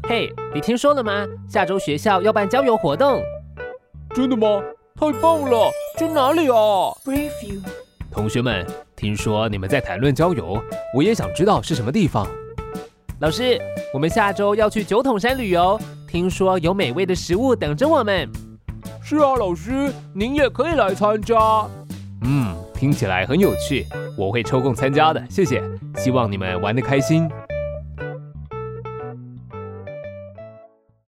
嘿，你听说了吗？下周学校要办郊游活动。 真的吗？太棒了！去哪里啊 ？Briefview。 同学们，听说你们在谈论郊游，我也想知道是什么地方。老师，我们下周要去九桶山旅游，听说有美味的食物等着我们。 是啊，老师，您也可以来参加。 听起来很有趣，我会抽空参加的，谢谢。希望你们玩得开心。